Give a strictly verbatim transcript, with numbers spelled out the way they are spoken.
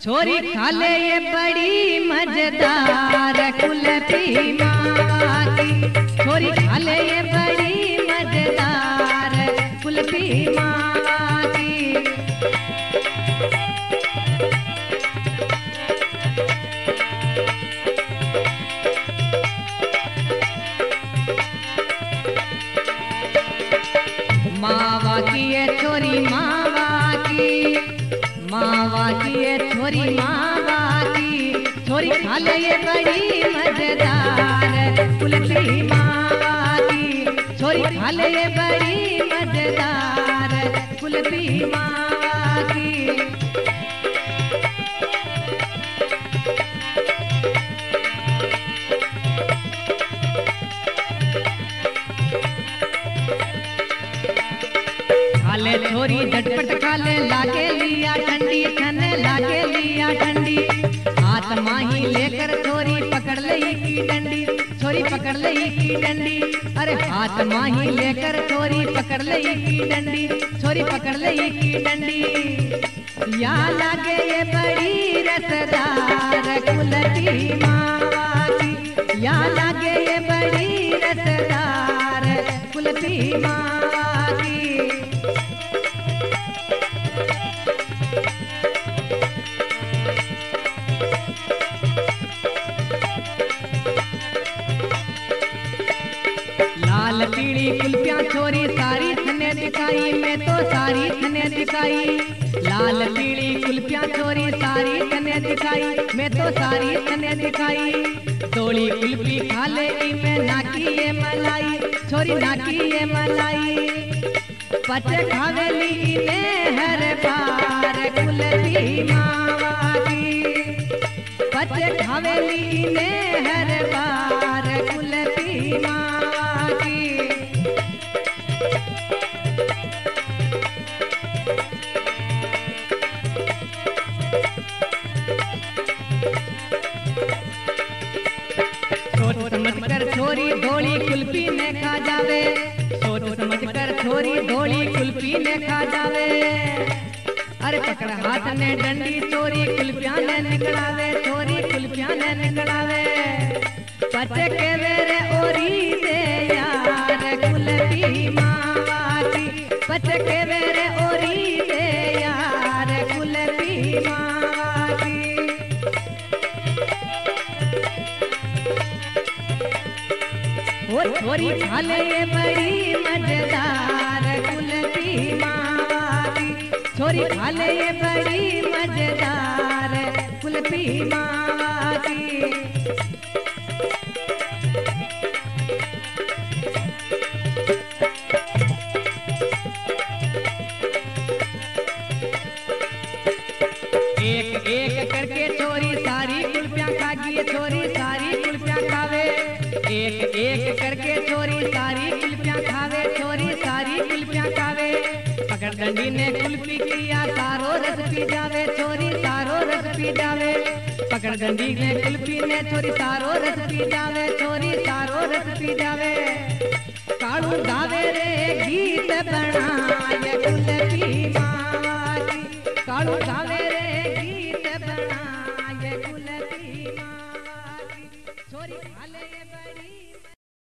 छोरी खाले ये बड़ी मजेदार कुल्फी मावा की, छोरी खाले ये बड़ी मजेदार कुल्फी मावा की। मावा की ये छोरी मावा की, मावा की ये छोरी मावा की, छोरी खाले ये बड़ी मजेदार कुल्फी मावा की, छोरी खाले ये बड़ी मजेदार कुल्फी मावा की। खाले छोरी झटपट खाले लागे लिया ठंडी, छने लागे लिया ठंडी। हाथ माही लेकर छोरी पकड़ लई की डंडी, छोरी पकड़ लई की डंडी। अरे हाथ माही लेकर छोरी पकड़ लई की डंडी, छोरी पकड़ लई की डंडी। या लागे ये बड़ी रसदार कुल्फी मावा की, या लागे ये बड़ी रसदार कुल्फी मावा की। लाल पीली कुल्फियां छोरी सारी थने दिखाई, मैं तो सारी थने दिखाई। लाल पीली कुल्फियां छोरी सारी थने दिखाई, मैं तो सारी थने दिखाई। तोड़ी कुल्फी खा ले मैं नाकी ये मलाई, छोरी नाकी ये मलाई। पच खावेली में हर बार कुल्फी मावा की, पच खावेली में हर बार कुल्फी मावा की। सोच समझ कर छोरी धोली कुल्फी ने खा जावे, सोच समझ कर छोरी धोली कुल्फी ने खा जावे। अरे पकड़ हाथ ने डंडी छोरी कुल्फियां ने निकलावे, छोरी कुल्फियां ने निकलावे। पचे के मेरे ओरी दे यार कुल्फी मावा की, पचे के मेरे ओरी दे यार कुल्फी मावा की। वो छोरी खाले ये बड़ी मजेदार कुल्फी मावा की, छोरी खाले ये बड़ी मजेदार कुल्फी मावा की। एक एक करके छोरी सारी कुल्फियां खागी, छोरी सारी कुल्फियां खावे। एक एक करके छोरी सारी कुल्फियां खावे, छोरी सारी कुल्फियां खावे। पकड़ डंडी ने कुल्फी किया सारो रस पी जावे, छोरी सारो रस पी जावे। पकड़ डंडी ने कुल्फी ने छोरी सारो रस पी जावे, छोरी सारो रस पी जावे। कालू गावे रे गीत बनाए कुल्फी मावा की, कालू गावे